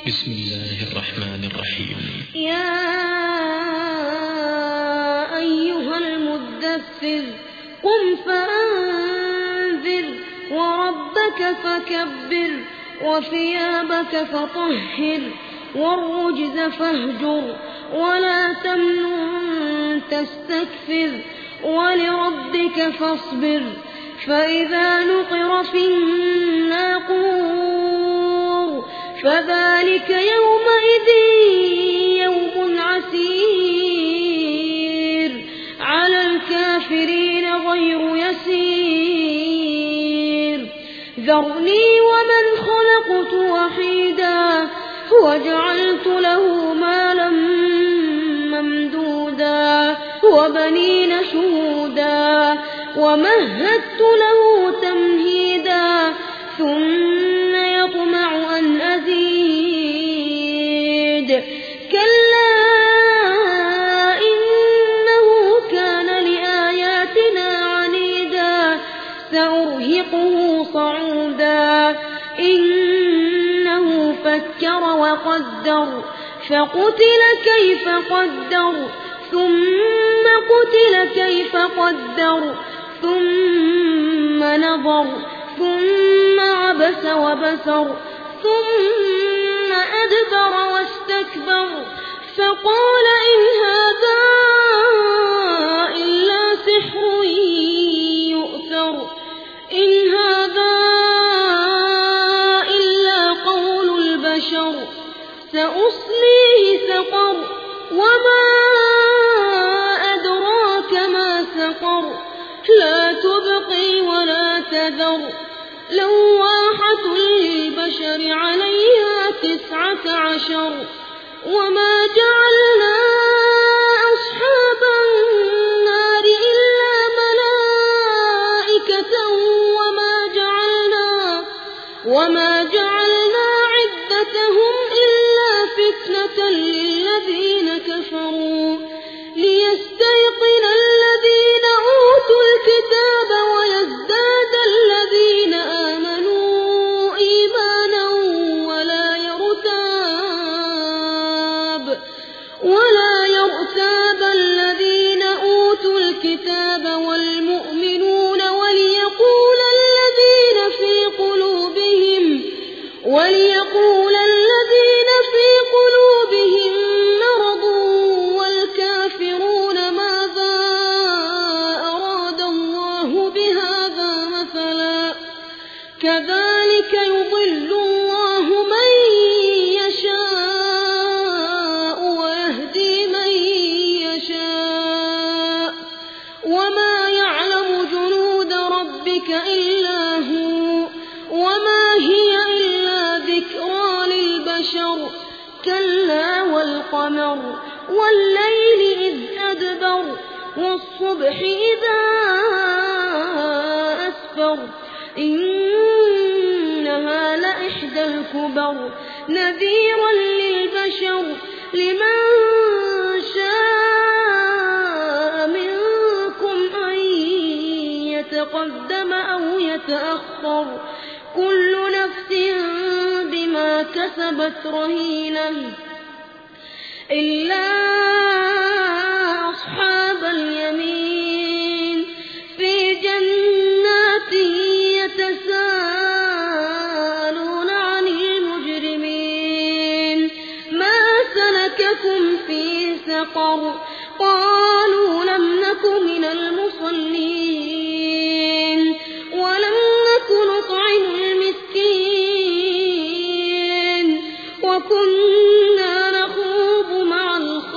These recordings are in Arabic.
بسم الله الرحمن الرحيم. يا أيها المدثر قم فأنذر وربك فكبر وثيابك فطهر والرجز فاهجر ولا تمنن تستكثر ولربك فاصبر فإذا نقر في الناقور فذلك يومئذ يوم عسير على الكافرين غير يسير ذرني ومن خلقت وحيدا وجعلت له مالا ممدودا وبنين شهودا ومهدت له تمهيدا ثم يطمع أن أزيد كلا إنه كان لآياتنا عنيدا سأرهقه صعودا إنه فكر وقدر فقتل كيف قدر ثم قتل كيف قدر ثم نظر ثم عبس وبسر ثم أدبر واستكبر فقال إن هذا إلا سحر يؤثر إن هذا إلا قول البشر سأصليه سقر وما أدراك ما سقر لا تبقي ولا تذر لواحة للبشر عليها 19 وما جعلنا أصحاب النار إلا ملائكة وما جعلنا عدتهم إلا فتنة للذين كفروا ليستيقن الذين أوتوا الكتاب ويزداد الذين آمنوا إيمانا ولا يرتاب الذين أوتوا الكتاب والمؤمنون وليقول الذين في قلوبهم مرض والكافرون ماذا أراد الله بهذا مثلا كذلك يضل الله من يشاء ويهدي من يشاء وما يعلم جنود ربك إلا هو وما هي إلا ذكرى للبشر كلا والقمر والليل إذ أدبر والصبح إذا أسفر إنها لإحدى الكبر نذيرا للبشر لمن شاء منكم أن يتقدم أو يتأخر كل نفس بما كسبت رهينة إلا أصحاب اليمين في جنات يتساءلون عن المجرمين ما سلككم في سقر قالوا لم نك من المصلين ولم نك نطعم المسكين وكنا نخوض مع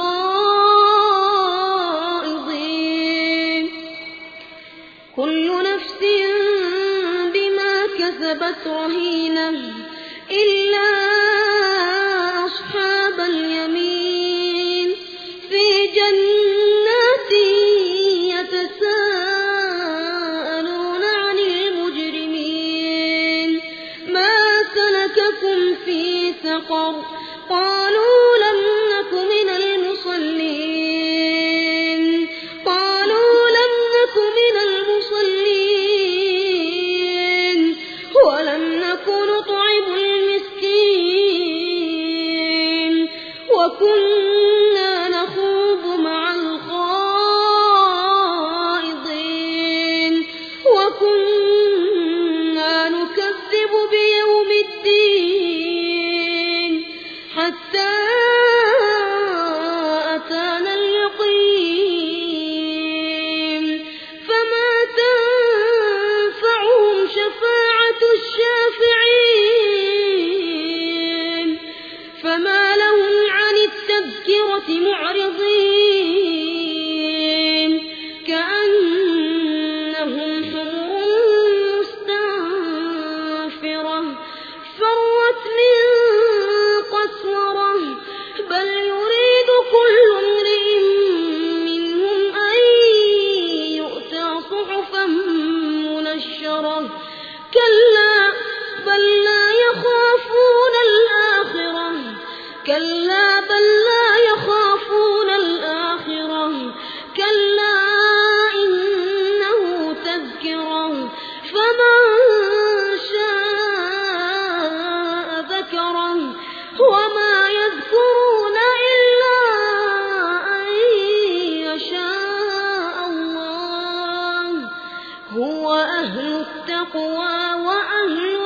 الخائضين كل نفس بما كسبت رهينة إلا أصحاب اليمين في جنات يتساءلون عن المجرمين ما سلككم في سقر قالوا لم نك من المصلين ولم نك نطعم المسكين وكنا نخوض مع الخائضين وكنا نكذب بيوم الدين حتى أتانا اليقين فما تنفعهم شفاعة الشافعين فما لهم عن التذكرة معرضين كأنهم حمر مستنفرة فرت من قسورة بل يريد كل امرئ منهم أن يؤتى صحفا منشرة كلا بل لا يخافون الآخرة كلا بل لا يخافون الآخرة كلا إنه تذكرة فمن شاء ذكره وما يذكرون إلا أن يشاء الله هو أهل التقوى وأهل